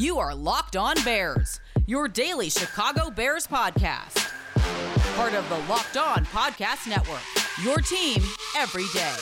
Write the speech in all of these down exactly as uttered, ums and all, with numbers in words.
You are Locked On Bears, your daily Chicago Bears podcast. Part of the Locked On Podcast Network, your team every day.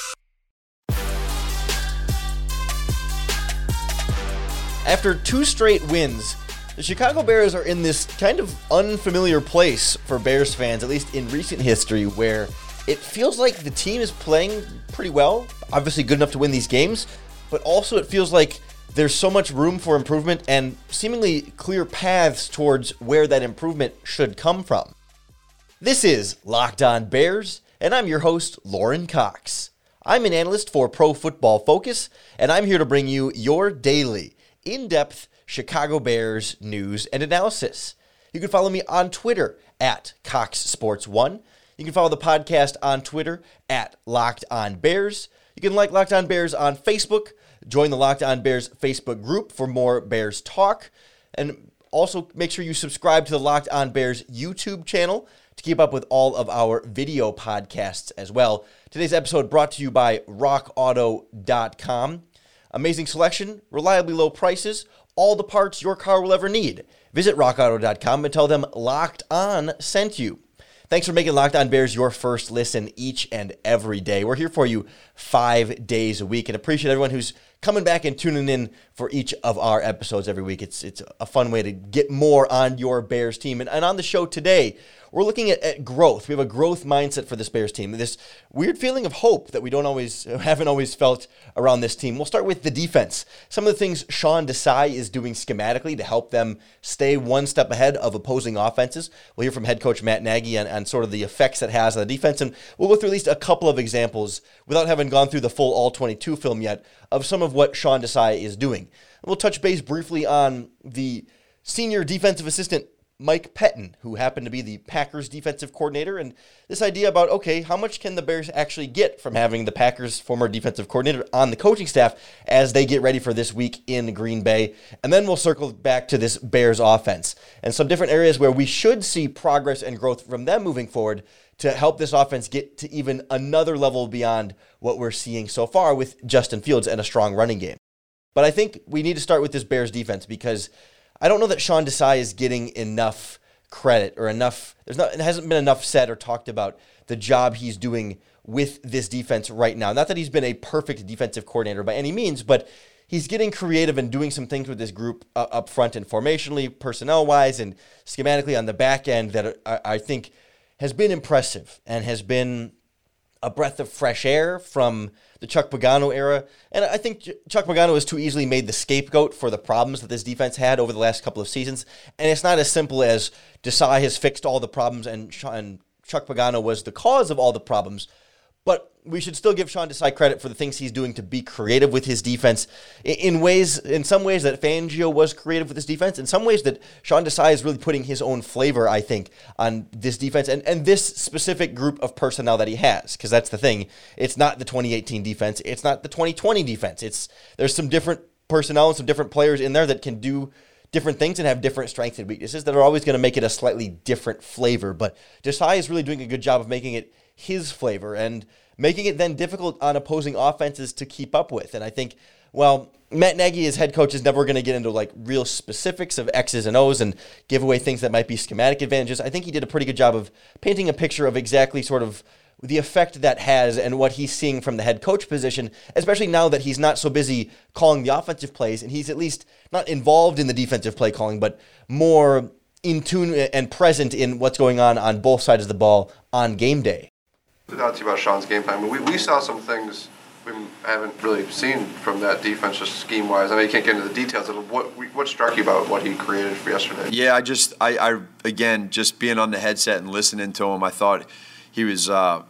After two straight wins, the Chicago Bears are in this kind of unfamiliar place for Bears fans, at least in recent history, where it feels like the team is playing pretty well, obviously good enough to win these games, but also it feels like there's so much room for improvement and seemingly clear paths towards where that improvement should come from. This is Locked On Bears, and I'm your host, Lauren Cox. I'm an analyst for Pro Football Focus, and I'm here to bring you your daily, in-depth Chicago Bears news and analysis. You can follow me on Twitter at Cox Sports one. You can follow the podcast on Twitter at Locked On Bears. You can like Locked On Bears on Facebook. Join the Locked On Bears Facebook group for more Bears talk. And also make sure you subscribe to the Locked On Bears YouTube channel to keep up with all of our video podcasts as well. Today's episode brought to you by rock auto dot com. Amazing selection, reliably low prices, all the parts your car will ever need. Visit rock auto dot com and tell them Locked On sent you. Thanks for making Locked On Bears your first listen each and every day. We're here for you five days a week and appreciate everyone who's coming back and tuning in for each of our episodes every week. It's it's a fun way to get more on your Bears team. And, and on the show today, we're looking at, at growth. We have a growth mindset for this Bears team. This weird feeling of hope that we don't always, haven't always felt around this team. We'll start with the defense. Some of the things Sean Desai is doing schematically to help them stay one step ahead of opposing offenses. We'll hear from head coach Matt Nagy on, on sort of the effects that has on the defense. And we'll go through at least a couple of examples without having gone through the full all twenty-two film yet of some of what Sean Desai is doing. And we'll touch base briefly on the senior defensive assistant Mike Pettine, who happened to be the Packers defensive coordinator, and this idea about, okay, how much can the Bears actually get from having the Packers former defensive coordinator on the coaching staff as they get ready for this week in Green Bay. And then we'll circle back to this Bears offense and some different areas where we should see progress and growth from them moving forward to help this offense get to even another level beyond what we're seeing so far with Justin Fields and a strong running game. But I think we need to start with this Bears defense because I don't know that Sean Desai is getting enough credit or enough, there's not, it hasn't been enough said or talked about the job he's doing with this defense right now. Not that he's been a perfect defensive coordinator by any means, but he's getting creative and doing some things with this group uh, up front and formationally, personnel-wise, and schematically on the back end that I, I think has been impressive and has been a breath of fresh air from the Chuck Pagano era. And I think Chuck Pagano has too easily made the scapegoat for the problems that this defense had over the last couple of seasons. And it's not as simple as Desai has fixed all the problems and Chuck Pagano was the cause of all the problems. But we should still give Sean Desai credit for the things he's doing to be creative with his defense in ways, in some ways that Fangio was creative with his defense, in some ways that Sean Desai is really putting his own flavor, I think, on this defense and, and this specific group of personnel that he has. Because that's the thing. It's not the twenty eighteen defense. It's not the twenty twenty defense. It's there's some different personnel and some different players in there that can do different things and have different strengths and weaknesses that are always going to make it a slightly different flavor. But Desai is really doing a good job of making it his flavor and making it then difficult on opposing offenses to keep up with. And I think, well, Matt Nagy as head coach is never going to get into like real specifics of X's and O's and give away things that might be schematic advantages. I think he did a pretty good job of painting a picture of exactly sort of the effect that has and what he's seeing from the head coach position, especially now that he's not so busy calling the offensive plays and he's at least not involved in the defensive play calling, but more in tune and present in what's going on on both sides of the ball on game day. Not too about Sean's game plan. I mean, we, we saw some things we haven't really seen from that defense, just scheme-wise. I mean, you can't get into the details of what what struck you about what he created for yesterday. Yeah, I just, I, I again, just being on the headset and listening to him, I thought he was, uh,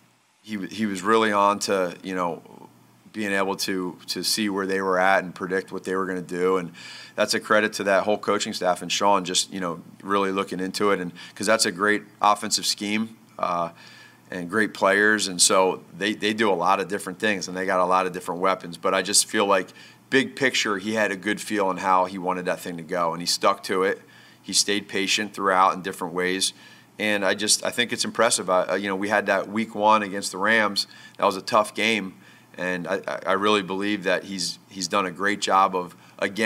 he he was really on to, you know, being able to to see where they were at and predict what they were going to do, and that's a credit to that whole coaching staff and Sean just, you know, really looking into it, and because that's a great offensive scheme. Uh, and great players, and so they, they do a lot of different things, and they got a lot of different weapons. But I just feel like, big picture, he had a good feel on how he wanted that thing to go, and he stuck to it. He stayed patient throughout in different ways, and I just I think it's impressive. I, you know, we had that week one against the Rams. That was a tough game, and I, I really believe that he's he's done a great job of, again,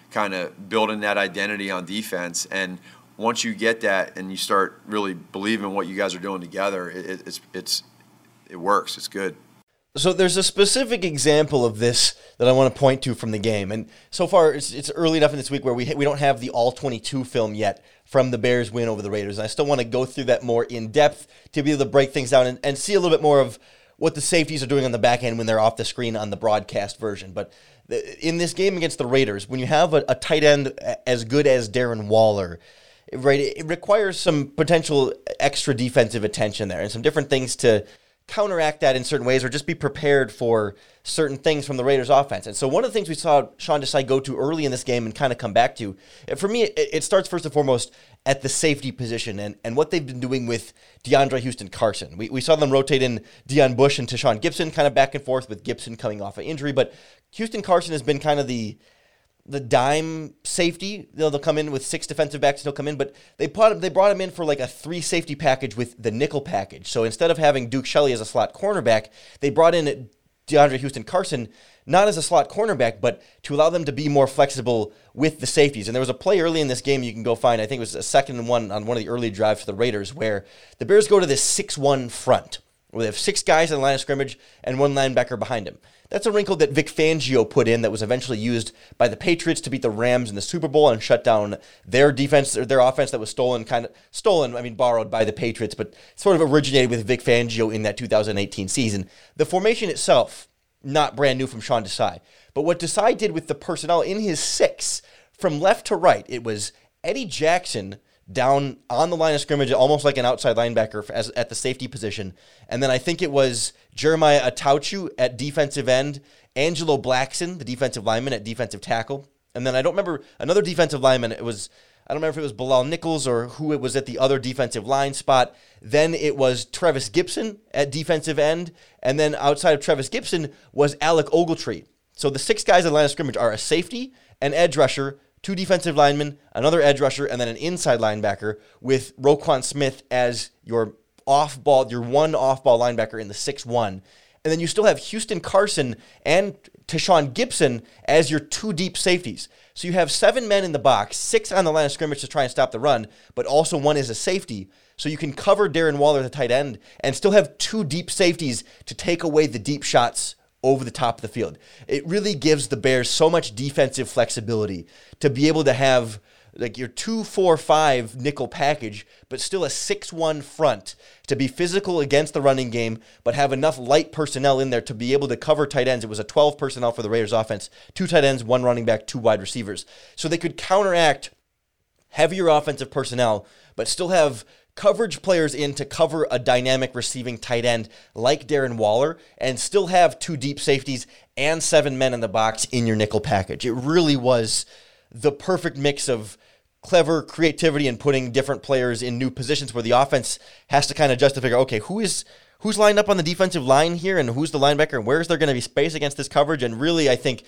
kind of building that identity on defense. And once you get that and you start really believing what you guys are doing together, it, it's it's it works. It's good. So there's a specific example of this that I want to point to from the game. And so far, it's, it's early enough in this week where we we don't have the all twenty-two film yet from the Bears' win over the Raiders. And I still want to go through that more in depth to be able to break things down and, and see a little bit more of what the safeties are doing on the back end when they're off the screen on the broadcast version. But the, in this game against the Raiders, when you have a, a tight end as good as Darren Waller, right, it requires some potential extra defensive attention there and some different things to counteract that in certain ways or just be prepared for certain things from the Raiders offense. And so one of the things we saw Sean Desai go to early in this game and kind of come back to, for me, it, it starts first and foremost at the safety position and, and what they've been doing with DeAndre Houston Carson. We, we saw them rotate in Deion Bush and Tashawn Gibson kind of back and forth with Gibson coming off an injury, but Houston Carson has been kind of the the dime safety. They'll, they'll come in with six defensive backs. They'll come in, but they brought, they brought him in for like a three safety package with the nickel package. So instead of having Duke Shelley as a slot cornerback, they brought in DeAndre Houston Carson, not as a slot cornerback, but to allow them to be more flexible with the safeties. And there was a play early in this game you can go find. I think it was a second and one on one of the early drives for the Raiders where the Bears go to this six one front, where they have six guys in the line of scrimmage and one linebacker behind him. That's a wrinkle that Vic Fangio put in that was eventually used by the Patriots to beat the Rams in the Super Bowl and shut down their defense, or their offense that was stolen, kind of stolen, I mean, borrowed by the Patriots, but sort of originated with Vic Fangio in that two thousand eighteen season. The formation itself, not brand new from Sean Desai, but what Desai did with the personnel in his six, from left to right, it was Eddie Jackson down on the line of scrimmage, almost like an outside linebacker as, at the safety position. And then I think it was Jeremiah Atauchu at defensive end, Angelo Blackson, the defensive lineman, at defensive tackle. And then I don't remember another defensive lineman. It was, I don't remember if it was Bilal Nichols or who it was at the other defensive line spot. Then it was Trevis Gibson at defensive end. And then outside of Trevis Gibson was Alec Ogletree. So the six guys in the line of scrimmage are a safety, an edge rusher, two defensive linemen, another edge rusher, and then an inside linebacker with Roquan Smith as your off-ball, your one off-ball linebacker in the six one. And then you still have Houston Carson and Tashawn Gibson as your two deep safeties. So you have seven men in the box, six on the line of scrimmage to try and stop the run, but also one is a safety. So you can cover Darren Waller, the tight end, and still have two deep safeties to take away the deep shots over the top of the field. It really gives the Bears so much defensive flexibility to be able to have like your two four five nickel package, but still a six one front to be physical against the running game, but have enough light personnel in there to be able to cover tight ends. It was a twelve personnel for the Raiders offense, two tight ends, one running back, two wide receivers. So they could counteract heavier offensive personnel, but still have coverage players in to cover a dynamic receiving tight end like Darren Waller and still have two deep safeties and seven men in the box in your nickel package. It really was the perfect mix of clever creativity and putting different players in new positions where the offense has to kind of just to figure, okay, who is who's lined up on the defensive line here and who's the linebacker and where is there going to be space against this coverage? And really, I think,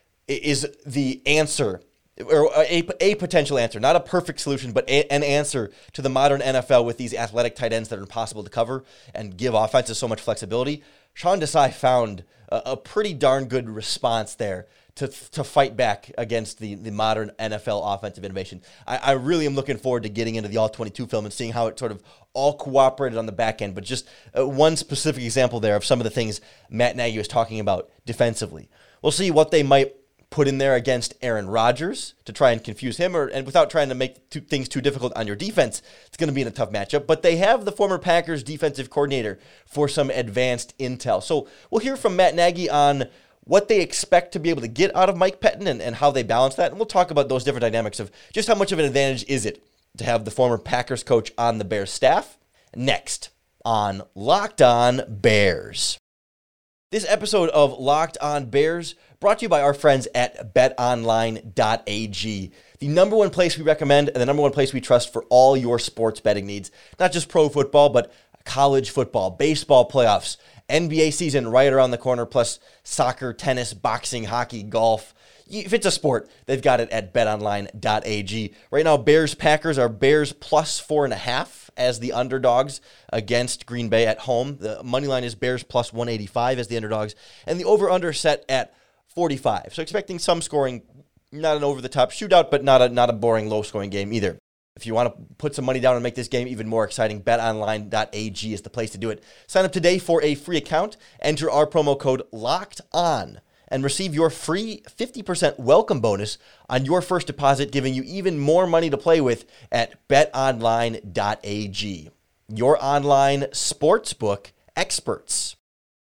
is the answer or a, a potential answer, not a perfect solution, but a, an answer to the modern N F L with these athletic tight ends that are impossible to cover and give offenses so much flexibility. Sean Desai found a, a pretty darn good response there to to fight back against the, the modern N F L offensive innovation. I, I really am looking forward to getting into the all twenty-two film and seeing how it sort of all cooperated on the back end, but just uh, one specific example there of some of the things Matt Nagy was talking about defensively. We'll see what they might put in there against Aaron Rodgers to try and confuse him, or and without trying to make two, things too difficult on your defense. It's going to be in a tough matchup, but they have the former Packers defensive coordinator for some advanced intel. So we'll hear from Matt Nagy on what they expect to be able to get out of Mike Pettin and, and how they balance that. And we'll talk about those different dynamics of just how much of an advantage is it to have the former Packers coach on the Bears staff. Next on Locked On Bears. This episode of Locked On Bears brought to you by our friends at bet online dot a g, the number one place we recommend and the number one place we trust for all your sports betting needs. Not just pro football, but college football, baseball playoffs, N B A season right around the corner, plus soccer, tennis, boxing, hockey, golf. If it's a sport, they've got it at bet online dot a g. Right now, Bears-Packers are Bears plus four and a half as the underdogs against Green Bay at home. The money line is Bears plus one eighty-five as the underdogs, and the over-under set at forty-five. So expecting some scoring, not an over-the-top shootout, but not a not a boring, low-scoring game either. If you want to put some money down and make this game even more exciting, bet online dot a g is the place to do it. Sign up today for a free account. Enter our promo code LOCKEDON and receive your free fifty percent welcome bonus on your first deposit, giving you even more money to play with at bet online dot a g. Your online sportsbook experts.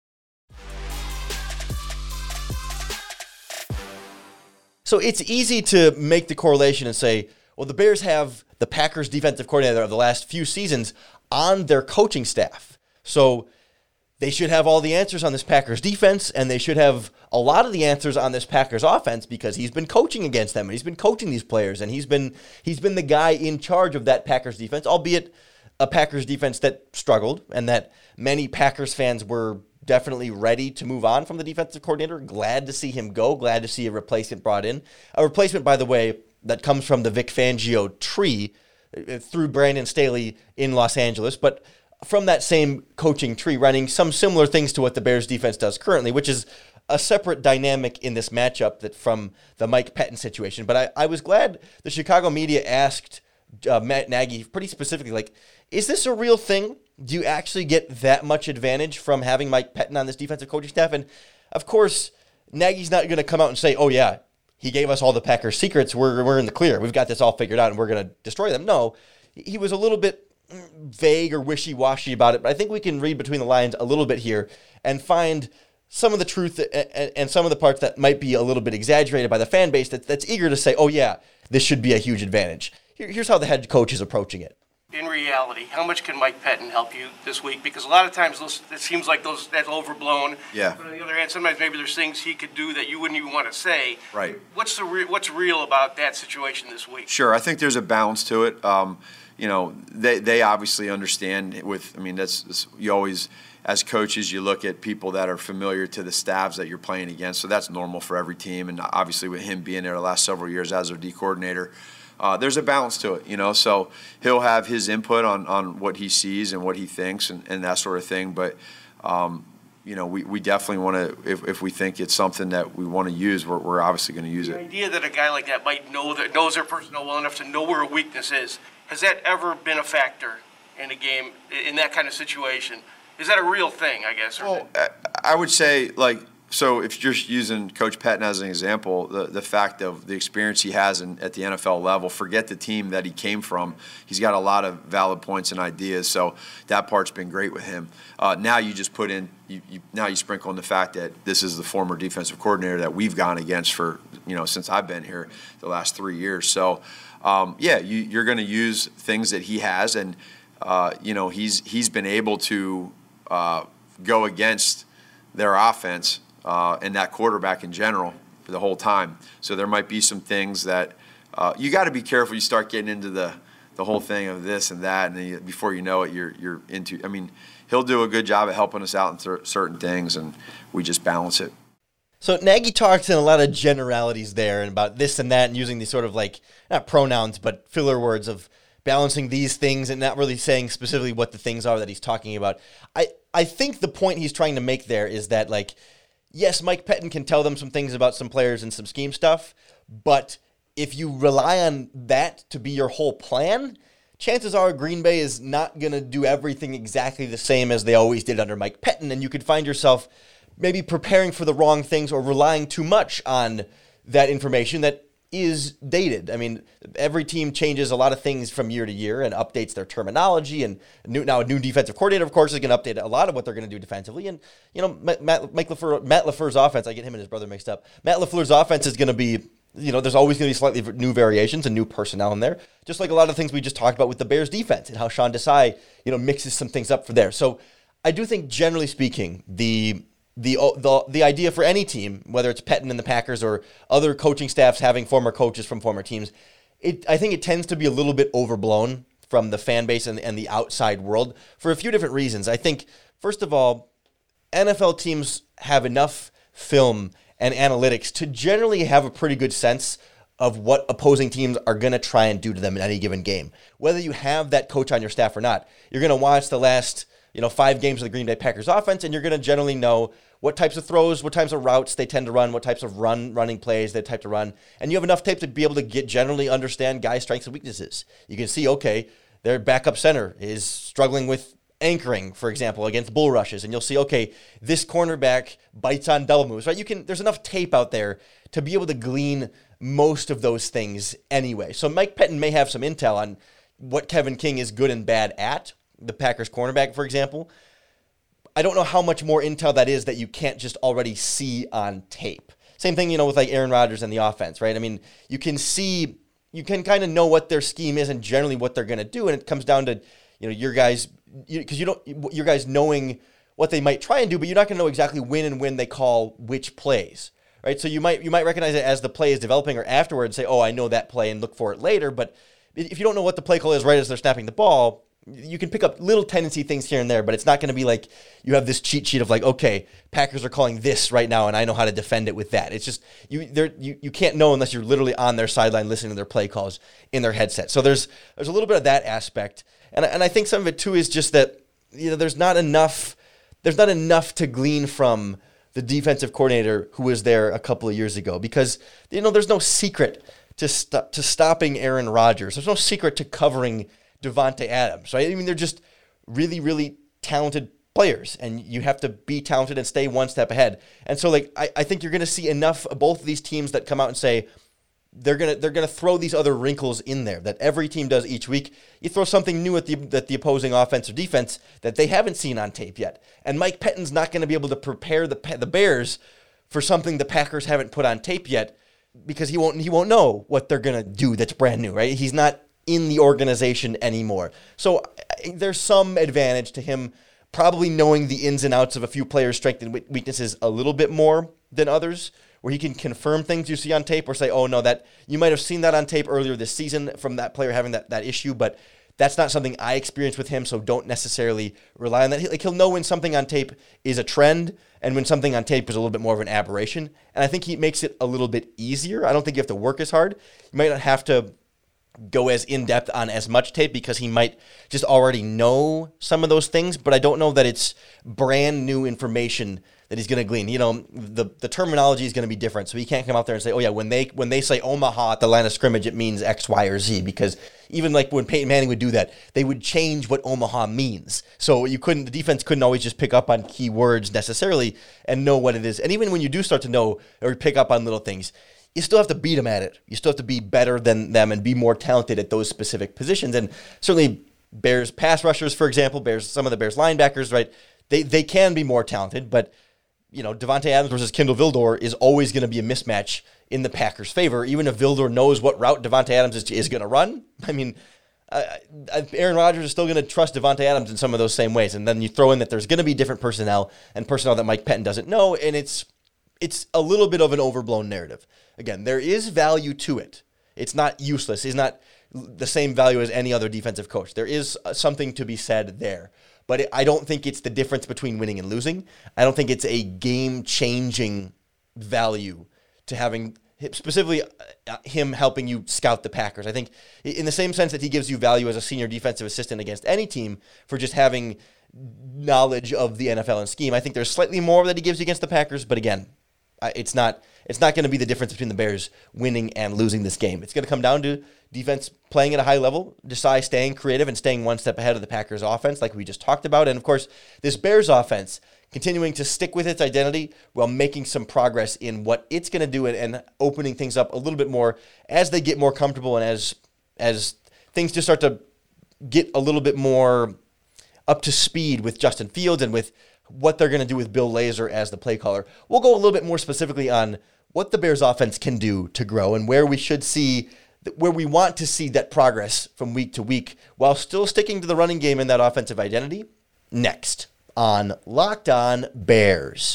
So it's easy to make the correlation and say, well, the Bears have the Packers defensive coordinator of the last few seasons on their coaching staff. So they should have all the answers on this Packers defense, and they should have a lot of the answers on this Packers offense because he's been coaching against them, and he's been coaching these players, and he's been he's been the guy in charge of that Packers defense, albeit a Packers defense that struggled and that many Packers fans were definitely ready to move on from the defensive coordinator. Glad to see him go. Glad to see a replacement brought in. A replacement, by the way, that comes from the Vic Fangio tree uh, through Brandon Staley in Los Angeles, but from that same coaching tree, running some similar things to what the Bears defense does currently, which is a separate dynamic in this matchup that from the Mike Pettin situation. But I, I was glad the Chicago media asked uh, Matt Nagy pretty specifically, like, is this a real thing? Do you actually get that much advantage from having Mike Pettin on this defensive coaching staff? And, of course, Nagy's not going to come out and say, oh, yeah, he gave us all the Packers secrets. We're, we're in the clear. We've got this all figured out, and we're going to destroy them. No, he was a little bit vague or wishy-washy about it, but I think we can read between the lines a little bit here and find some of the truth and some of the parts that might be a little bit exaggerated by the fan base that, that's eager to say, oh, yeah, this should be a huge advantage. Here, here's how the head coach is approaching it. In reality, how much can Mike Pettin help you this week? Because a lot of times those, it seems like those that's overblown. Yeah. But on the other hand, sometimes maybe there's things he could do that you wouldn't even want to say. Right. What's the re- what's real about that situation this week? Sure, I think there's a balance to it. Um, you know, they they obviously understand with. I mean, that's, that's you always. As coaches, you look at people that are familiar to the staffs that you're playing against, so that's normal for every team. And obviously, with him being there the last several years as their D coordinator, uh, there's a balance to it, you know. So he'll have his input on, on what he sees and what he thinks and, and that sort of thing. But um, you know, we, we definitely want to. If, if we think it's something that we want to use, we're, we're obviously going to use the it. The idea that a guy like that might know that knows their personnel well enough to know where a weakness is, has that ever been a factor in a game in that kind of situation? Is that a real thing, I guess? Or well, I would say, like, so if you're just using Coach Pettin as an example, the, the fact of the experience he has in, at the N F L level, forget the team that he came from. He's got a lot of valid points and ideas, so that part's been great with him. Uh, now you just put in, you, you, now you sprinkle in the fact that this is the former defensive coordinator that we've gone against for, you know, since I've been here the last three years. So, um, yeah, you, you're going to use things that he has, and, uh, you know, he's he's been able to – Uh, go against their offense uh, and that quarterback in general for the whole time. So there might be some things that uh, you got to be careful. You start getting into the, the whole thing of this and that, and then you, before you know it, you're you're into. I mean, he'll do a good job at helping us out in th- certain things, and we just balance it. So Nagy talks in a lot of generalities there and about this and that, and using these sort of like not pronouns but filler words of balancing these things and not really saying specifically what the things are that he's talking about. I, I think the point he's trying to make there is that, like, yes, Mike Pettin can tell them some things about some players and some scheme stuff, but if you rely on that to be your whole plan, chances are Green Bay is not going to do everything exactly the same as they always did under Mike Pettin, and you could find yourself maybe preparing for the wrong things or relying too much on that information that is dated. I mean, every team changes a lot of things from year to year and updates their terminology. And new, now a new defensive coordinator, of course, is going to update a lot of what they're going to do defensively. And, you know, Matt, Mike LaFleur, Matt LaFleur's offense, I get him and his brother mixed up. Matt LaFleur's offense is going to be, you know, there's always going to be slightly new variations and new personnel in there, just like a lot of things we just talked about with the Bears defense and how Sean Desai, you know, mixes some things up for there. So I do think, generally speaking, the The, the the idea for any team, whether it's Pettin and the Packers or other coaching staffs having former coaches from former teams, it I think it tends to be a little bit overblown from the fan base and, and the outside world for a few different reasons. I think, first of all, N F L teams have enough film and analytics to generally have a pretty good sense of what opposing teams are going to try and do to them in any given game. Whether you have that coach on your staff or not, you're going to watch the last you know, five games of the Green Bay Packers offense, and you're going to generally know what types of throws, what types of routes they tend to run, what types of run running plays they type to run. And you have enough tape to be able to get generally understand guys' strengths and weaknesses. You can see, okay, their backup center is struggling with anchoring, for example, against bull rushes. And you'll see, okay, this cornerback bites on double moves, right? You can, there's enough tape out there to be able to glean most of those things anyway. So Mike Pettine may have some intel on what Kevin King is good and bad at, the Packers cornerback, for example. I don't know how much more intel that is that you can't just already see on tape. Same thing, you know, with like Aaron Rodgers and the offense, right? I mean, you can see, you can kind of know what their scheme is and generally what they're going to do, and it comes down to, you know, your guys, because you, you don't, your guys knowing what they might try and do, but you're not going to know exactly when and when they call which plays, right? So you might you might recognize it as the play is developing or afterwards, say, oh, I know that play and look for it later. But if you don't know what the play call is right as they're snapping the ball, you can pick up little tendency things here and there, but it's not going to be like you have this cheat sheet of like, okay, Packers are calling this right now, and I know how to defend it with that. It's just you there you, you can't know unless you're literally on their sideline listening to their play calls in their headset. So there's there's a little bit of that aspect, and and I think some of it too is just that, you know, there's not enough there's not enough to glean from the defensive coordinator who was there a couple of years ago, because, you know, there's no secret to st- to stopping Aaron Rodgers. There's no secret to covering Davante Adams, right? I mean, they're just really, really talented players, and you have to be talented and stay one step ahead. And so, like, I, I think you're going to see enough of both of these teams that come out and say they're gonna they're gonna throw these other wrinkles in there that every team does each week. You throw something new at the that the opposing offense or defense that they haven't seen on tape yet, and Mike Pettine's not going to be able to prepare the the Bears for something the Packers haven't put on tape yet, because he won't he won't know what they're gonna do that's brand new, right? He's not in the organization anymore. So there's some advantage to him probably knowing the ins and outs of a few players' strengths and weaknesses a little bit more than others, where he can confirm things you see on tape or say, oh, no, that you might have seen that on tape earlier this season from that player having that, that issue, but that's not something I experienced with him, so don't necessarily rely on that. Like, he'll know when something on tape is a trend and when something on tape is a little bit more of an aberration, and I think he makes it a little bit easier. I don't think you have to work as hard. You might not have to go as in-depth on as much tape because he might just already know some of those things, but I don't know that it's brand new information that he's going to glean. You know, the the terminology is going to be different, so he can't come out there and say, oh yeah, when they when they say Omaha at the line of scrimmage, it means X, Y, or Z, because even like when Peyton Manning would do that, they would change what Omaha means. So you couldn't, the defense couldn't always just pick up on key words necessarily and know what it is. And even when you do start to know or pick up on little things, you still have to beat them at it. You still have to be better than them and be more talented at those specific positions. And certainly Bears pass rushers, for example, Bears, some of the Bears linebackers, right? They they can be more talented, but, you know, Davante Adams versus Kindle Vildor is always going to be a mismatch in the Packers' favor, even if Vildor knows what route Davante Adams is, is going to run. I mean, uh, Aaron Rodgers is still going to trust Davante Adams in some of those same ways. And then you throw in that there's going to be different personnel and personnel that Mike Pettine doesn't know, and it's it's a little bit of an overblown narrative. Again, there is value to it. It's not useless. It's not the same value as any other defensive coach. There is something to be said there. But I don't think it's the difference between winning and losing. I don't think it's a game-changing value to having, specifically him helping you scout the Packers. I think in the same sense that he gives you value as a senior defensive assistant against any team for just having knowledge of the N F L and scheme, I think there's slightly more that he gives you against the Packers. But again, it's not it's not going to be the difference between the Bears winning and losing this game. It's going to come down to defense playing at a high level, Desai staying creative and staying one step ahead of the Packers offense like we just talked about. And, of course, this Bears offense continuing to stick with its identity while making some progress in what it's going to do and, and opening things up a little bit more as they get more comfortable and as as things just start to get a little bit more up to speed with Justin Fields and with what they're going to do with Bill Lazor as the play caller. We'll go a little bit more specifically on what the Bears offense can do to grow and where we should see, where we want to see that progress from week to week while still sticking to the running game and that offensive identity next on Locked On Bears.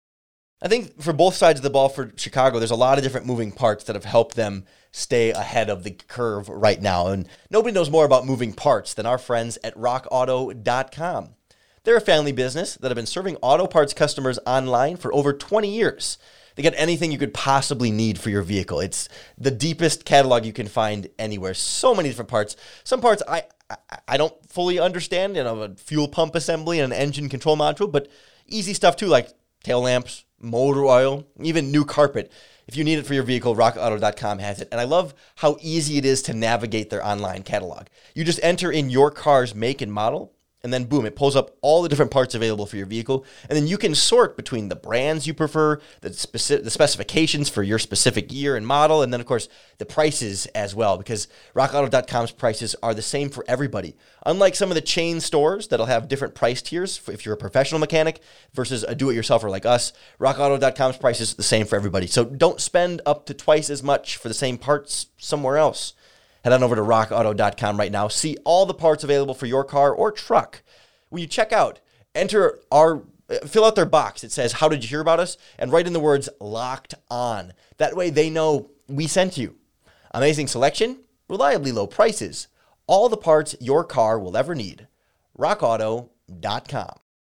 I think for both sides of the ball for Chicago, there's a lot of different moving parts that have helped them stay ahead of the curve right now. And nobody knows more about moving parts than our friends at rock auto dot com. They're a family business that have been serving auto parts customers online for over twenty years. They got anything you could possibly need for your vehicle. It's the deepest catalog you can find anywhere. So many different parts. Some parts I I, I don't fully understand, you know, a fuel pump assembly and an engine control module, but easy stuff too, like tail lamps, motor oil, even new carpet. If you need it for your vehicle, rock auto dot com has it. And I love how easy it is to navigate their online catalog. You just enter in your car's make and model, and then boom, it pulls up all the different parts available for your vehicle. And then you can sort between the brands you prefer, the, specific, the specifications for your specific year and model, and then, of course, the prices as well, because rock auto dot com's prices are the same for everybody. Unlike some of the chain stores that'll have different price tiers for if you're a professional mechanic versus a do-it-yourselfer like us, rock auto dot com's price is the same for everybody. So don't spend up to twice as much for the same parts somewhere else. Head on over to rock auto dot com right now. See all the parts available for your car or truck. When you check out, enter our, fill out their box. It says, how did you hear about us? And write in the words, locked on. That way they know we sent you. Amazing selection, reliably low prices. All the parts your car will ever need. rock auto dot com.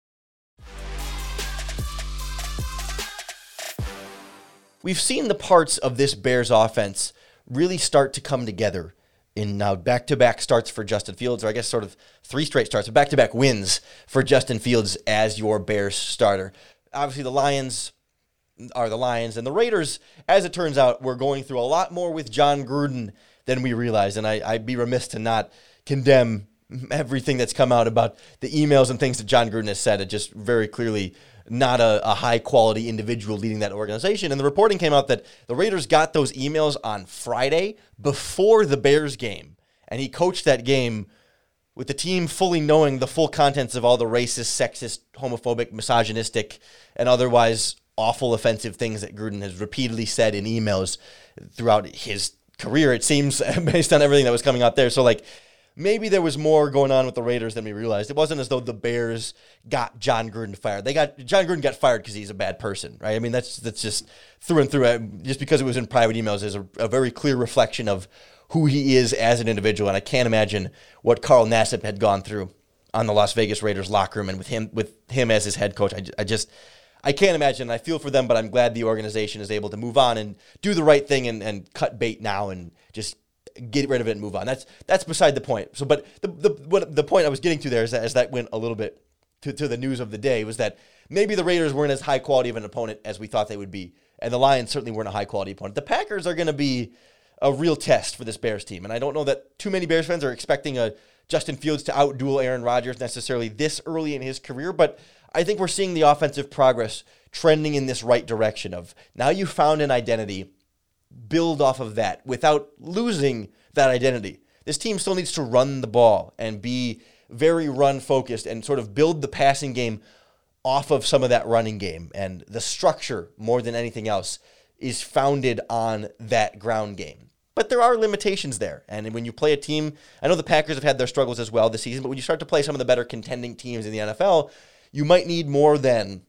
We've seen the parts of this Bears offense really start to come together in now back-to-back starts for Justin Fields, or I guess sort of three straight starts, or back-to-back wins for Justin Fields as your Bears starter. Obviously, the Lions are the Lions, and the Raiders, as it turns out, we're going through a lot more with Jon Gruden than we realized, and I, I'd be remiss to not condemn everything that's come out about the emails and things that Jon Gruden has said. It just very clearly not a, a high-quality individual leading that organization. And the reporting came out that the Raiders got those emails on Friday before the Bears game. And he coached that game with the team fully knowing the full contents of all the racist, sexist, homophobic, misogynistic, and otherwise awful, offensive things that Gruden has repeatedly said in emails throughout his career, it seems, based on everything that was coming out there. So, like, maybe there was more going on with the Raiders than we realized. It wasn't as though the Bears got Jon Gruden fired. They got Jon Gruden got fired because he's a bad person, right? I mean, that's that's just through and through. Just because it was in private emails is a, a very clear reflection of who he is as an individual. And I can't imagine what Carl Nassib had gone through on the Las Vegas Raiders locker room and with him with him as his head coach. I, I just I can't imagine. I feel for them, but I'm glad the organization is able to move on and do the right thing and, and cut bait now and just get rid of it and move on. That's that's beside the point. So, but the the what the point I was getting to there is that as that went a little bit to, to the news of the day was that maybe the Raiders weren't as high quality of an opponent as we thought they would be, and the Lions certainly weren't a high quality opponent. The Packers are going to be a real test for this Bears team, and I don't know that too many Bears fans are expecting a Justin Fields to outduel Aaron Rodgers necessarily this early in his career, but I think we're seeing the offensive progress trending in this right direction of now you found an identity. Build off of that without losing that identity. This team still needs to run the ball and be very run-focused and sort of build the passing game off of some of that running game. And the structure, more than anything else, is founded on that ground game. But there are limitations there. And when you play a team, I know the Packers have had their struggles as well this season, but when you start to play some of the better contending teams in the N F L, you might need more than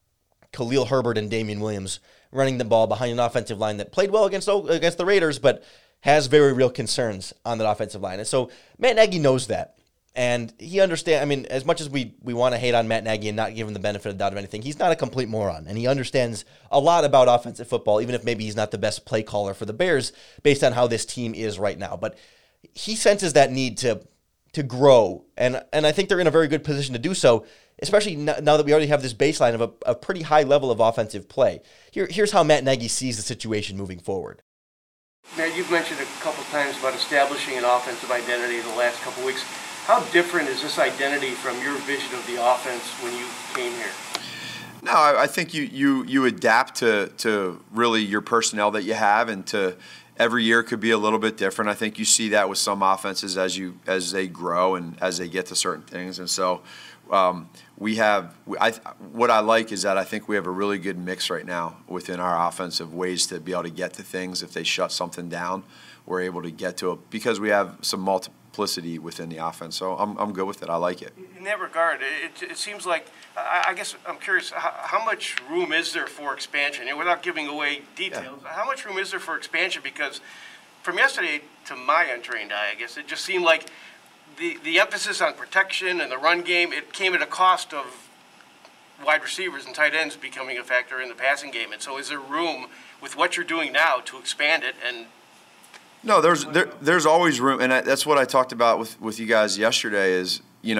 Khalil Herbert and Damian Williams running the ball behind an offensive line that played well against against the Raiders, but has very real concerns on that offensive line. And so Matt Nagy knows that. And he understands, I mean, as much as we, we want to hate on Matt Nagy and not give him the benefit of the doubt of anything, he's not a complete moron. And he understands a lot about offensive football, even if maybe he's not the best play caller for the Bears based on how this team is right now. But he senses that need to to grow. And, and I think they're in a very good position to do so, especially now that we already have this baseline of a, a pretty high level of offensive play. Here, here's how Matt Nagy sees the situation moving forward. Matt, you've mentioned a couple times about establishing an offensive identity in the last couple weeks. How different is this identity from your vision of the offense when you came here? No, I, I think you, you, you adapt to, to really your personnel that you have, and to every year could be a little bit different. I think you see that with some offenses as you as they grow and as they get to certain things. And so um, we have I, what I like is that I think we have a really good mix right now within our offensive ways to be able to get to things. If they shut something down, we're able to get to it because we have some multiplicity within the offense. So I'm I'm good with it. I like it. In that regard, it, it seems like, I, I guess I'm curious, how, how much room is there for expansion? And without giving away details, yeah. How much room is there for expansion? Because from yesterday to my untrained eye, I guess, it just seemed like the, the emphasis on protection and the run game, it came at a cost of wide receivers and tight ends becoming a factor in the passing game. And so is there room with what you're doing now to expand it? And No, there's there, there's always room, and I, that's what I talked about with, with you guys yesterday is, you know,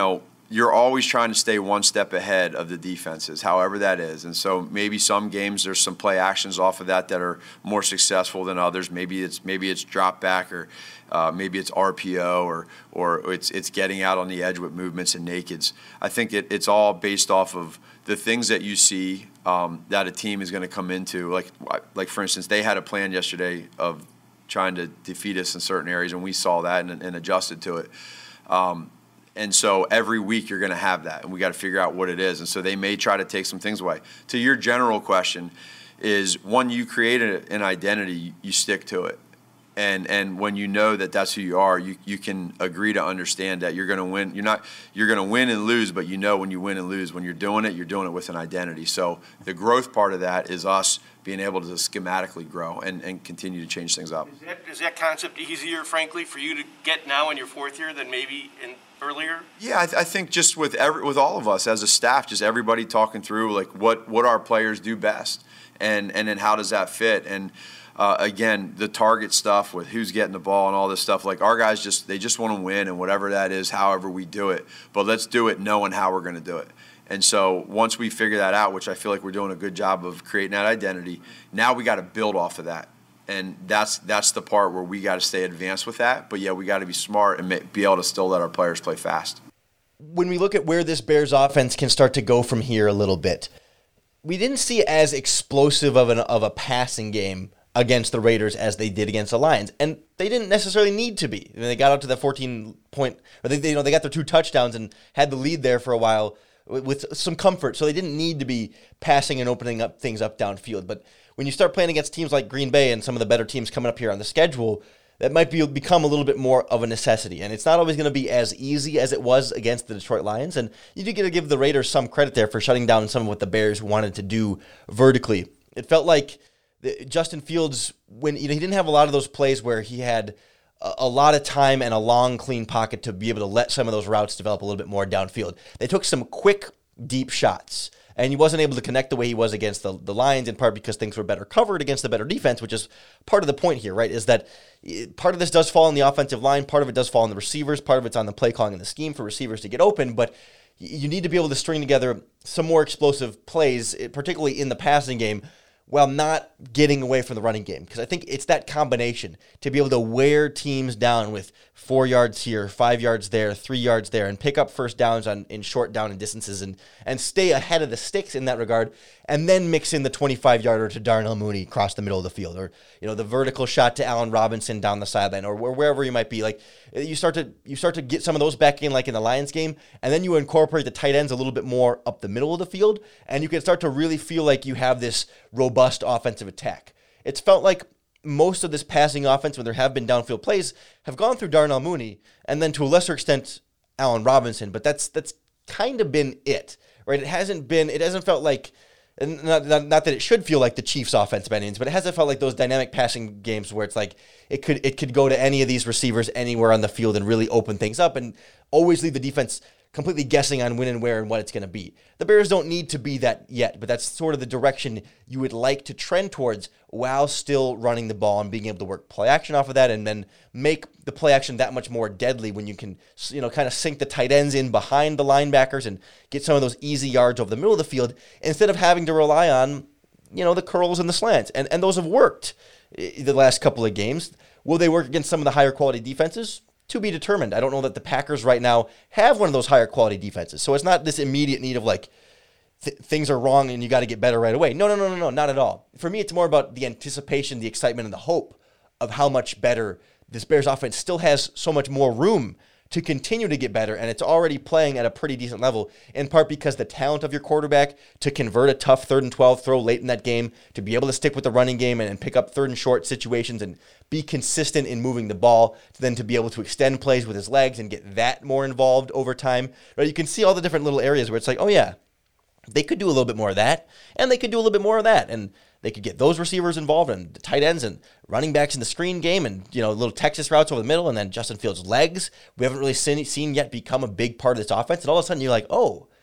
you're always trying to stay one step ahead of the defenses, however that is. And so maybe some games there's some play actions off of that that are more successful than others. Maybe it's maybe it's drop back, or uh, maybe it's R P O, or or it's it's getting out on the edge with movements and nakeds. I think it, it's all based off of the things that you see um, that a team is going to come into. Like like for instance, they had a plan yesterday of trying to defeat us in certain areas, and we saw that and, and adjusted to it. Um, And so every week you're going to have that, and we got to figure out what it is. And so they may try to take some things away. To your general question is, when you create a, an identity, you stick to it. And and when you know that that's who you are, you, you can agree to understand that you're going to win. You're not you're going to win and lose, but you know when you win and lose, when you're doing it, you're doing it with an identity. So the growth part of that is us being able to schematically grow and, and continue to change things up. Is that, is that concept easier, frankly, for you to get now in your fourth year than maybe in earlier? Yeah, I, th- I think just with every, with all of us as a staff, just everybody talking through like what, what our players do best, and and then how does that fit. And uh, again, the target stuff with who's getting the ball and all this stuff. Like our guys just they just want to win, and whatever that is, however we do it. But let's do it knowing how we're going to do it. And so once we figure that out, which I feel like we're doing a good job of creating that identity, now we got to build off of that. And that's that's the part where we got to stay advanced with that. But, yeah, we got to be smart and be able to still let our players play fast. When we look at where this Bears offense can start to go from here a little bit, we didn't see as explosive of an of a passing game against the Raiders as they did against the Lions. And they didn't necessarily need to be. I mean, they got out to the fourteen-point – or they, they, you know, they got their two touchdowns and had the lead there for a while with some comfort. So they didn't need to be passing and opening up things up downfield. But when you start playing against teams like Green Bay and some of the better teams coming up here on the schedule, that might be become a little bit more of a necessity. And it's not always going to be as easy as it was against the Detroit Lions. And you do get to give the Raiders some credit there for shutting down some of what the Bears wanted to do vertically. It felt like Justin Fields, when you know, he didn't have a lot of those plays where he had a, a lot of time and a long, clean pocket to be able to let some of those routes develop a little bit more downfield. They took some quick, deep shots. And he wasn't able to connect the way he was against the, the Lions, in part because things were better covered against the better defense, which is part of the point here, right? Is that part of this does fall on the offensive line, part of it does fall on the receivers, part of it's on the play calling and the scheme for receivers to get open, but you need to be able to string together some more explosive plays, particularly in the passing game, while not getting away from the running game. Because I think it's that combination to be able to wear teams down with four yards here, five yards there, three yards there, and pick up first downs on in short down and distances and, and stay ahead of the sticks in that regard, and then mix in the twenty-five-yarder to Darnell Mooney across the middle of the field, or you know the vertical shot to Allen Robinson down the sideline, or wherever you might be. Like you start to you start to get some of those back in, like in the Lions game, and then you incorporate the tight ends a little bit more up the middle of the field, and you can start to really feel like you have this robust offensive attack. It's felt like most of this passing offense, when there have been downfield plays, have gone through Darnell Mooney, and then to a lesser extent Allen Robinson, but that's that's kind of been it, right? It hasn't been, it hasn't felt like, and not, not, not that it should feel like the Chiefs' offense by any means, but it hasn't felt like those dynamic passing games where it's like it could it could go to any of these receivers anywhere on the field and really open things up and always leave the defense completely guessing on when and where and what it's going to be. The Bears don't need to be that yet, but that's sort of the direction you would like to trend towards while still running the ball and being able to work play action off of that, and then make the play action that much more deadly when you can, you know, kind of sink the tight ends in behind the linebackers and get some of those easy yards over the middle of the field instead of having to rely on, you know, the curls and the slants. And and those have worked the last couple of games. Will they work against some of the higher quality defenses? To be determined. I don't know that the Packers right now have one of those higher quality defenses. So it's not this immediate need of like th- things are wrong and you got to get better right away. No, no, no, no, no, not at all. For me, it's more about the anticipation, the excitement, and the hope of how much better this Bears offense still has so much more room to continue to get better, and it's already playing at a pretty decent level, in part because the talent of your quarterback to convert a tough third and twelve throw late in that game, to be able to stick with the running game and, and pick up third and short situations and be consistent in moving the ball, then to be able to extend plays with his legs and get that more involved over time. Right? You can see all the different little areas where it's like, oh yeah, they could do a little bit more of that, and they could do a little bit more of that, and they could get those receivers involved and the tight ends and running backs in the screen game and, you know, little Texas routes over the middle, and then Justin Fields' legs we haven't really seen, seen yet become a big part of this offense. And all of a sudden you're like, oh,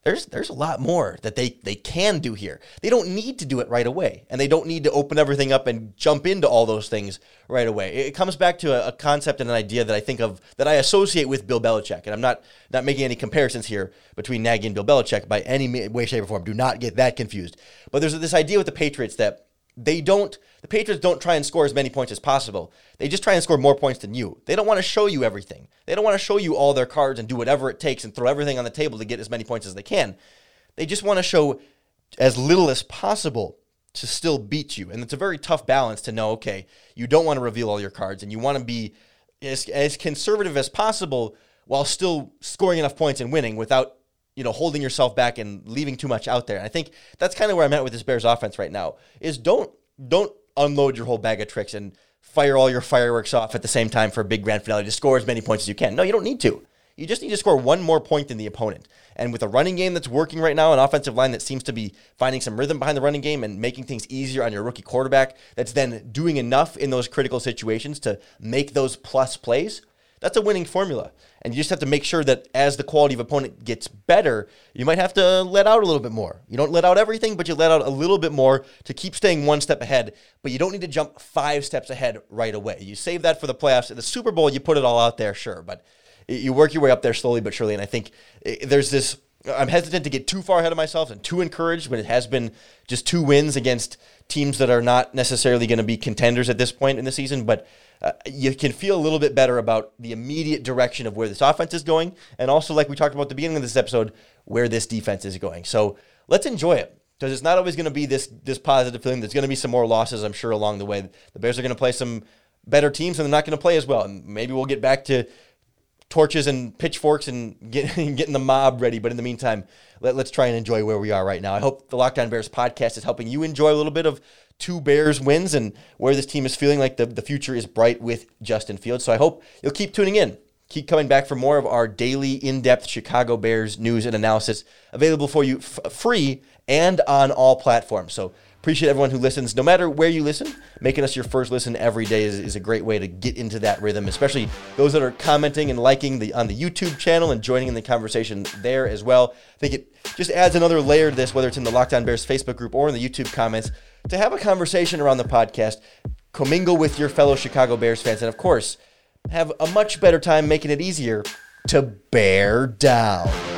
there's there's a lot more that they, they can do here. They don't need to do it right away, and they don't need to open everything up and jump into all those things right away. It comes back to a, a concept and an idea that I think of, that I associate with Bill Belichick, and I'm not, not making any comparisons here between Nagy and Bill Belichick by any way, shape, or form. Do not get that confused. But there's this idea with the Patriots that They don't, the Patriots don't try and score as many points as possible. They just try and score more points than you. They don't want to show you everything. They don't want to show you all their cards and do whatever it takes and throw everything on the table to get as many points as they can. They just want to show as little as possible to still beat you. And it's a very tough balance to know, okay, you don't want to reveal all your cards and you want to be as, as conservative as possible while still scoring enough points and winning without, you know, holding yourself back and leaving too much out there. And I think that's kind of where I'm at with this Bears offense right now, is don't don't unload your whole bag of tricks and fire all your fireworks off at the same time for a big grand finale to score as many points as you can. No, you don't need to. You just need to score one more point than the opponent. And with a running game that's working right now, an offensive line that seems to be finding some rhythm behind the running game and making things easier on your rookie quarterback, that's then doing enough in those critical situations to make those plus plays, that's a winning formula. And you just have to make sure that as the quality of opponent gets better, you might have to let out a little bit more. You don't let out everything, but you let out a little bit more to keep staying one step ahead. But you don't need to jump five steps ahead right away. You save that for the playoffs. In the Super Bowl, you put it all out there, sure. But you work your way up there slowly but surely. And I think there's this, I'm hesitant to get too far ahead of myself and too encouraged when it has been just two wins against teams that are not necessarily going to be contenders at this point in the season. But Uh, you can feel a little bit better about the immediate direction of where this offense is going, and also, like we talked about at the beginning of this episode, where this defense is going. So let's enjoy it, because it's not always going to be this this positive feeling. There's going to be some more losses, I'm sure, along the way. The Bears are going to play some better teams, and they're not going to play as well. And maybe we'll get back to torches and pitchforks and get, getting the mob ready. But in the meantime, let, let's try and enjoy where we are right now. I hope the Locked On Bears podcast is helping you enjoy a little bit of two Bears wins and where this team is feeling like the, the future is bright with Justin Fields. So I hope you'll keep tuning in. Keep coming back for more of our daily in-depth Chicago Bears news and analysis available for you f- free and on all platforms. So appreciate everyone who listens. No matter where you listen, making us your first listen every day is, is a great way to get into that rhythm, especially those that are commenting and liking the on the YouTube channel and joining in the conversation there as well. I think it just adds another layer to this, whether it's in the Locked On Bears Facebook group or in the YouTube comments, to have a conversation around the podcast, commingle with your fellow Chicago Bears fans, and of course, have a much better time making it easier to bear down.